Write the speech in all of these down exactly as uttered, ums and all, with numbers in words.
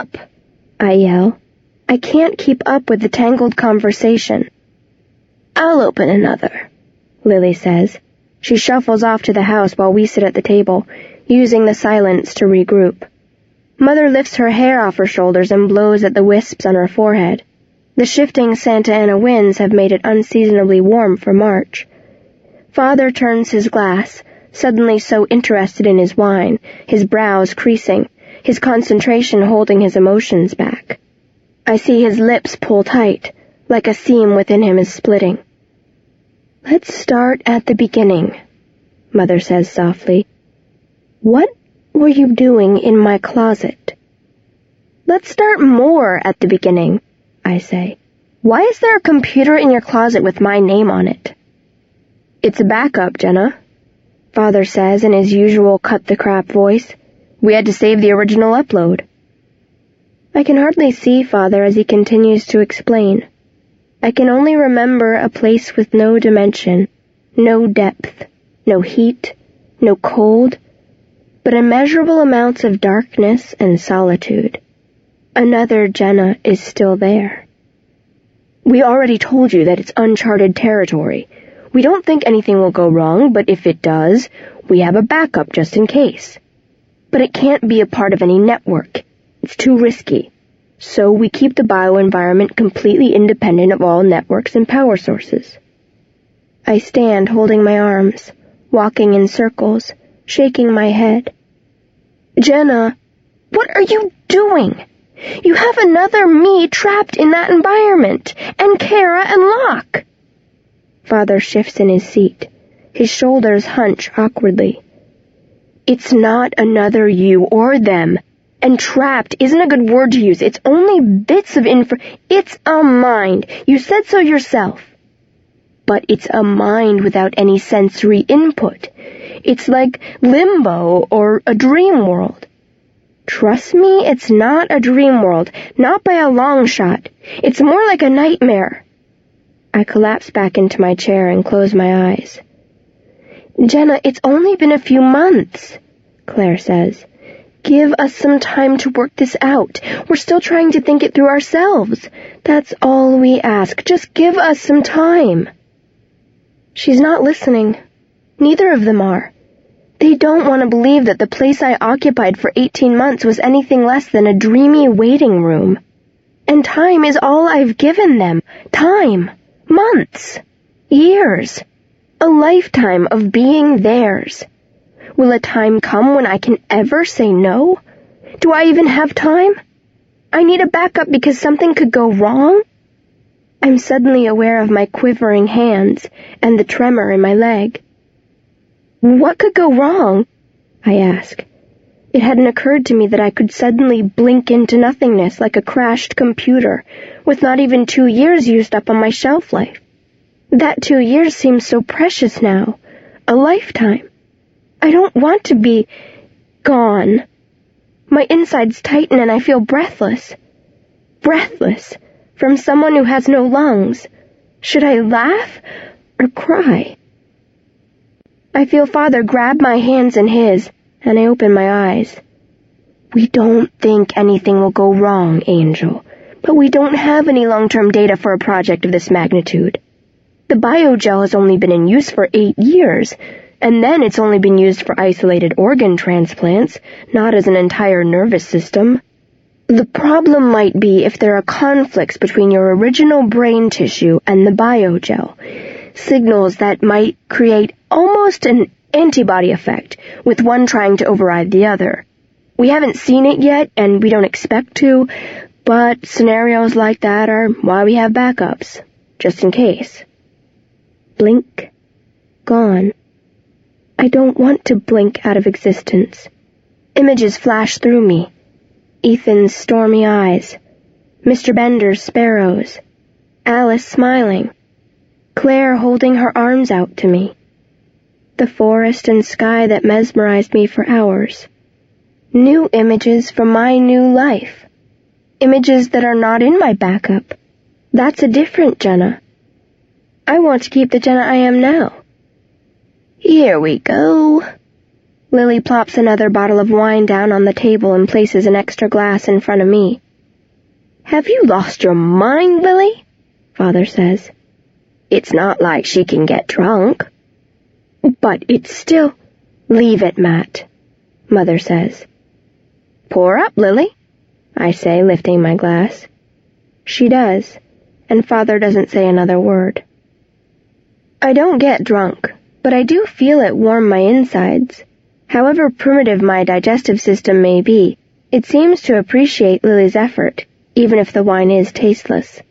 up, I yell. I can't keep up with the tangled conversation. I'll open another, Lily says. She shuffles off to the house while we sit at the table, using the silence to regroup. Mother lifts her hair off her shoulders and blows at the wisps on her forehead. The shifting Santa Ana winds have made it unseasonably warm for March. Father turns his glass, suddenly so interested in his wine, his brows creasing, his concentration holding his emotions back. I see his lips pull tight, like a seam within him is splitting. Let's start at the beginning, Mother says softly. What were you doing in my closet? Let's start more at the beginning, I say. Why is there a computer in your closet with my name on it? It's a backup, Jenna, Father says in his usual cut-the-crap voice. We had to save the original upload. I can hardly see Father as he continues to explain. I can only remember a place with no dimension, no depth, no heat, no cold, but immeasurable amounts of darkness and solitude. Another Jenna is still there. We already told you that it's uncharted territory. We don't think anything will go wrong, but if it does, we have a backup just in case. But it can't be a part of any network. It's too risky. So we keep the bioenvironment completely independent of all networks and power sources. I stand holding my arms, walking in circles, shaking my head. Jenna, what are you doing? You have another me trapped in that environment, and Kara and Locke. Father shifts in his seat. His shoulders hunch awkwardly. It's not another you or them. And trapped isn't a good word to use. It's only bits of info. It's a mind. You said so yourself. But it's a mind without any sensory input. It's like limbo or a dream world. Trust me, it's not a dream world. Not by a long shot. It's more like a nightmare. I collapse back into my chair and close my eyes. Jenna, it's only been a few months, Claire says. Give us some time to work this out. We're still trying to think it through ourselves. That's all we ask. Just give us some time. She's not listening. Neither of them are. They don't want to believe that the place I occupied for eighteen months was anything less than a dreamy waiting room. And time is all I've given them. Time. Months. Years. A lifetime of being theirs. Will a time come when I can ever say no? Do I even have time? I need a backup because something could go wrong? I'm suddenly aware of my quivering hands and the tremor in my leg. What could go wrong? I ask. It hadn't occurred to me that I could suddenly blink into nothingness like a crashed computer, with not even two years used up on my shelf life. That two years seems so precious now. A lifetime. I don't want to be gone. My insides tighten and I feel breathless. Breathless from someone who has no lungs. Should I laugh or cry? I feel Father grab my hands in his, and I open my eyes. We don't think anything will go wrong, Angel, but we don't have any long-term data for a project of this magnitude. The biogel has only been in use for eight years, and then it's only been used for isolated organ transplants, not as an entire nervous system. The problem might be if there are conflicts between your original brain tissue and the biogel, signals that might create almost an antibody effect, with one trying to override the other. We haven't seen it yet, and we don't expect to, but scenarios like that are why we have backups, just in case. Blink. Gone. I don't want to blink out of existence. Images flash through me. Ethan's stormy eyes. Mister Bender's sparrows. Alice smiling. Claire holding her arms out to me. The forest and sky that mesmerized me for hours. New images from my new life. Images that are not in my backup. That's a different Jenna. I want to keep the Jenna I am now. Here we go. Lily plops another bottle of wine down on the table and places an extra glass in front of me. "Have you lost your mind, Lily?" Father says. "It's not like she can get drunk." "But it's still—" "Leave it, Matt," Mother says. "Pour up, Lily," I say, lifting my glass. She does, and Father doesn't say another word. I don't get drunk, but I do feel it warm my insides. However primitive my digestive system may be, it seems to appreciate Lily's effort, even if the wine is tasteless.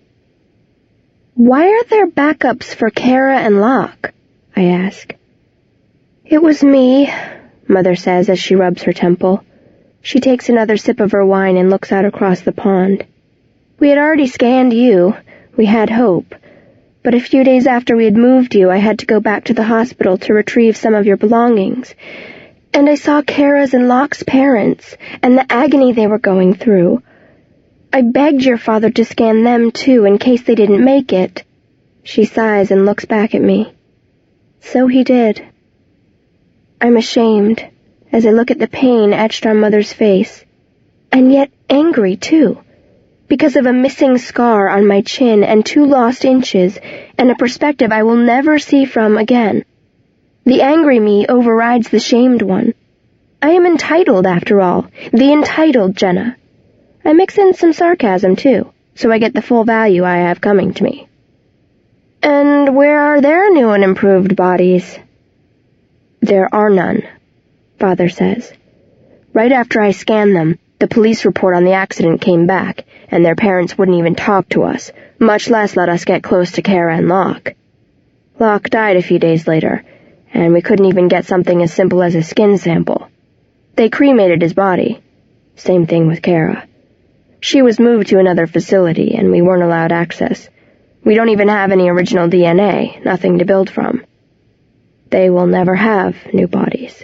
"Why are there backups for Kara and Locke?" I ask. "It was me," Mother says as she rubs her temple. She takes another sip of her wine and looks out across the pond. "We had already scanned you. We had hope. But a few days after we had moved you, I had to go back to the hospital to retrieve some of your belongings. And I saw Kara's and Locke's parents, and the agony they were going through. I begged your father to scan them too, in case they didn't make it." She sighs and looks back at me. So he did. I'm ashamed, as I look at the pain etched on Mother's face, and yet angry too, because of a missing scar on my chin and two lost inches, and a perspective I will never see from again. The angry me overrides the shamed one. I am entitled, after all, the entitled Jenna. I mix in some sarcasm, too, so I get the full value I have coming to me. "And where are their new and improved bodies?" "There are none," Father says. "Right after I scanned them, the police report on the accident came back, and their parents wouldn't even talk to us, much less let us get close to Kara and Locke. Locke died a few days later, and we couldn't even get something as simple as a skin sample. They cremated his body. Same thing with Kara. She was moved to another facility, and we weren't allowed access. We don't even have any original D N A, nothing to build from. They will never have new bodies."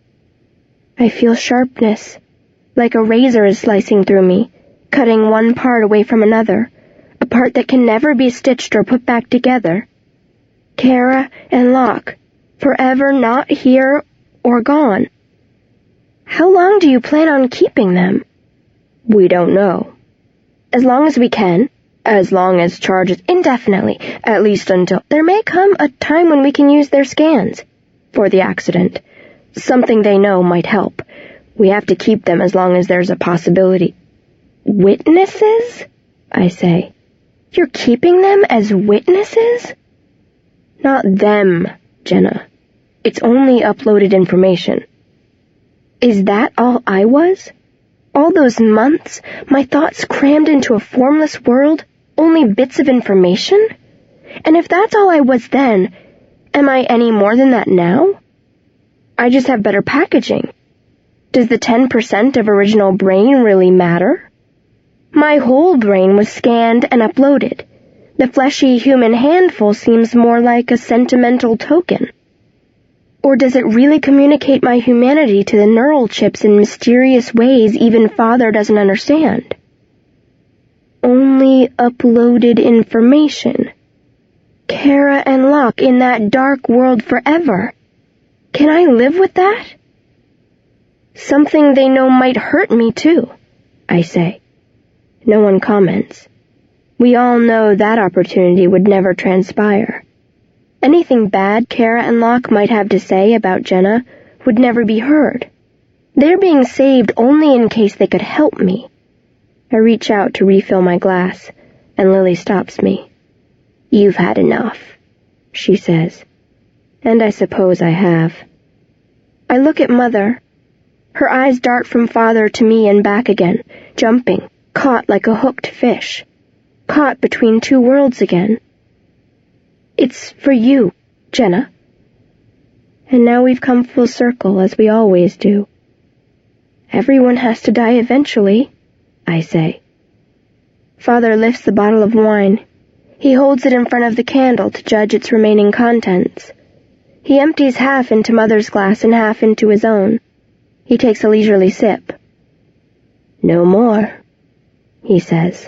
I feel sharpness, like a razor is slicing through me, cutting one part away from another, a part that can never be stitched or put back together. Kara and Locke, forever not here or gone. How long do you plan on keeping them? We don't know. As long as we can, as long as charges indefinitely, at least until there may come a time when we can use their scans for the accident. Something they know might help. We have to keep them as long as there's a possibility. Witnesses? I say. You're keeping them as witnesses? Not them, Jenna. It's only uploaded information. Is that all I was? All those months, my thoughts crammed into a formless world, only bits of information? And if that's all I was then, am I any more than that now? I just have better packaging. Does the ten percent of original brain really matter? My whole brain was scanned and uploaded. The fleshy human handful seems more like a sentimental token. Or does it really communicate my humanity to the neural chips in mysterious ways even Father doesn't understand? Only uploaded information. Kara and Locke in that dark world forever. Can I live with that? Something they know might hurt me too, I say. No one comments. We all know that opportunity would never transpire. Anything bad Kara and Locke might have to say about Jenna would never be heard. They're being saved only in case they could help me. I reach out to refill my glass, and Lily stops me. You've had enough, she says. And I suppose I have. I look at Mother. Her eyes dart from Father to me and back again, jumping, caught like a hooked fish. Caught between two worlds again. It's for you, Jenna. And now we've come full circle, as we always do. Everyone has to die eventually, I say. Father lifts the bottle of wine. He holds it in front of the candle to judge its remaining contents. He empties half into Mother's glass and half into his own. He takes a leisurely sip. No more, he says.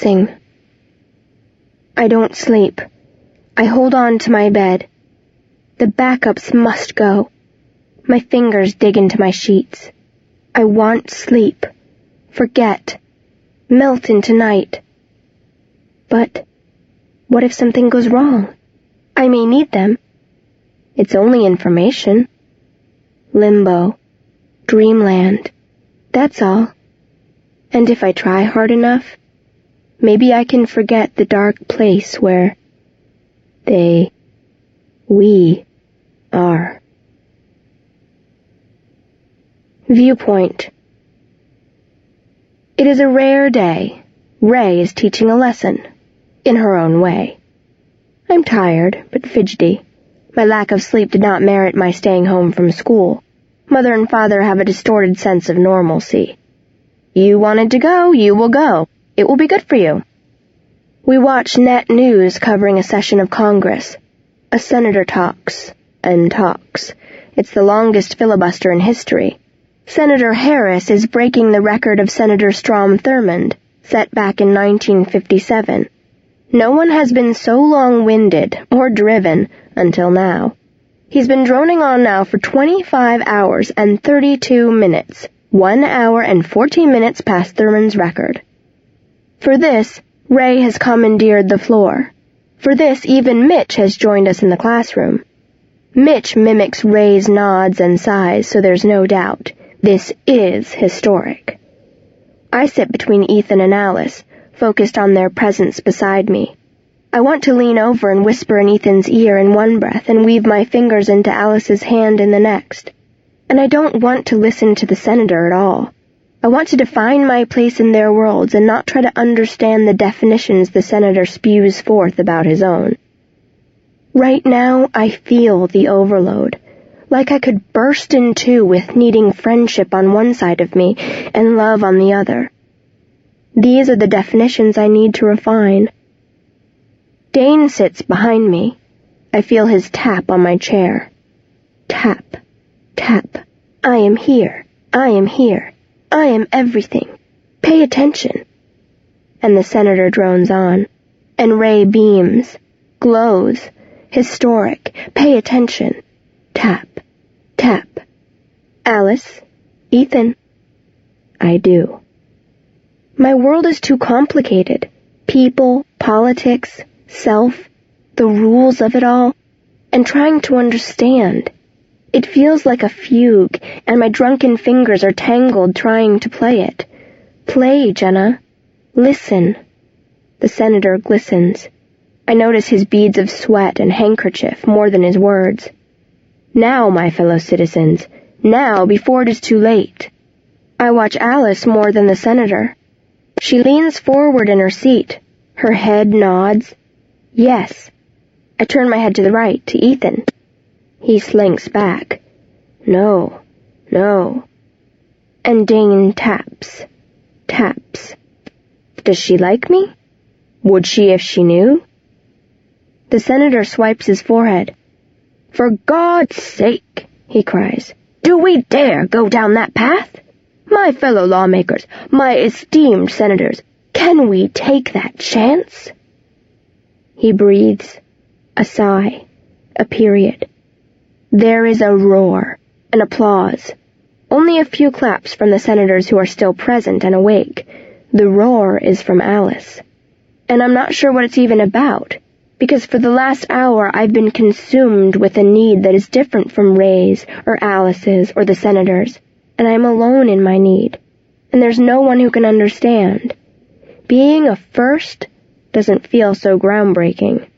Tossing. I don't sleep. I hold on to my bed. The backups must go. My fingers dig into my sheets. I want sleep. Forget. Melt into night. But what if something goes wrong? I may need them. It's only information. Limbo. Dreamland. That's all. And if I try hard enough, maybe I can forget the dark place where they, we, are. Viewpoint. It is a rare day. Ray is teaching a lesson, in her own way. I'm tired, but fidgety. My lack of sleep did not merit my staying home from school. Mother and father have a distorted sense of normalcy. You wanted to go, you will go. It will be good for you. We watch net news covering a session of Congress. A senator talks and talks. It's the longest filibuster in history. Senator Harris is breaking the record of Senator Strom Thurmond, set back in nineteen fifty-seven. No one has been so long-winded or driven until now. He's been droning on now for twenty-five hours and thirty-two minutes, one hour and fourteen minutes past Thurmond's record. For this, Ray has commandeered the floor. For this, even Mitch has joined us in the classroom. Mitch mimics Ray's nods and sighs, so there's no doubt. This is historic. I sit between Ethan and Alice, focused on their presence beside me. I want to lean over and whisper in Ethan's ear in one breath and weave my fingers into Alice's hand in the next. And I don't want to listen to the senator at all. I want to define my place in their worlds and not try to understand the definitions the senator spews forth about his own. Right now, I feel the overload, like I could burst in two with needing friendship on one side of me and love on the other. These are the definitions I need to refine. Dane sits behind me. I feel his tap on my chair. Tap, tap. I am here. I am here. I am everything. Pay attention. And the senator drones on. And Ray beams, glows, historic. Pay attention. Tap, tap. Alice, Ethan. I do. My world is too complicated. People, politics, self, the rules of it all, and trying to understand. It feels like a fugue, and my drunken fingers are tangled trying to play it. Play, Jenna. Listen. The senator glistens. I notice his beads of sweat and handkerchief more than his words. Now, my fellow citizens, now before it is too late. I watch Alice more than the senator. She leans forward in her seat. Her head nods. Yes. I turn my head to the right, to Ethan. He slinks back. No, no. And Dane taps, taps. Does she like me? Would she if she knew? The senator swipes his forehead. For God's sake, he cries, do we dare go down that path? My fellow lawmakers, my esteemed senators, can we take that chance? He breathes, a sigh, a period. There is a roar, an applause. Only a few claps from the senators who are still present and awake. The roar is from Alice. And I'm not sure what it's even about, because for the last hour I've been consumed with a need that is different from Ray's or Alice's or the senators, and I'm alone in my need, and there's no one who can understand. Being a first doesn't feel so groundbreaking.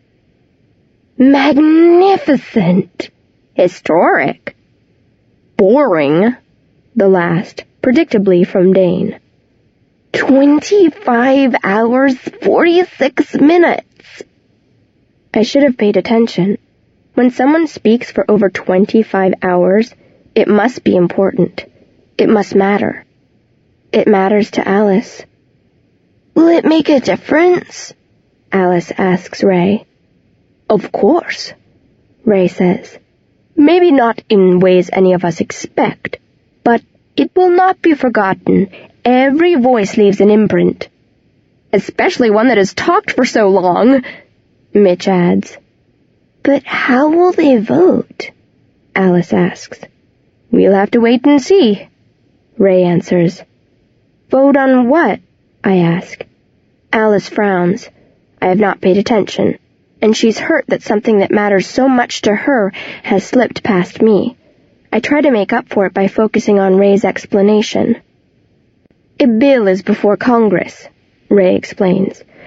Magnificent! Historic! Boring! The last, predictably from Dane. Twenty-five hours, forty-six minutes! I should have paid attention. When someone speaks for over twenty-five hours, it must be important. It must matter. It matters to Alice. Will it make a difference? Alice asks Ray. Of course, Ray says. Maybe not in ways any of us expect, but it will not be forgotten. Every voice leaves an imprint. Especially one that has talked for so long, Mitch adds. But how will they vote? Alice asks. We'll have to wait and see, Ray answers. Vote on what? I ask. Alice frowns. I have not paid attention, and she's hurt that something that matters so much to her has slipped past me. I try to make up for it by focusing on Ray's explanation. A bill is before Congress, Ray explains.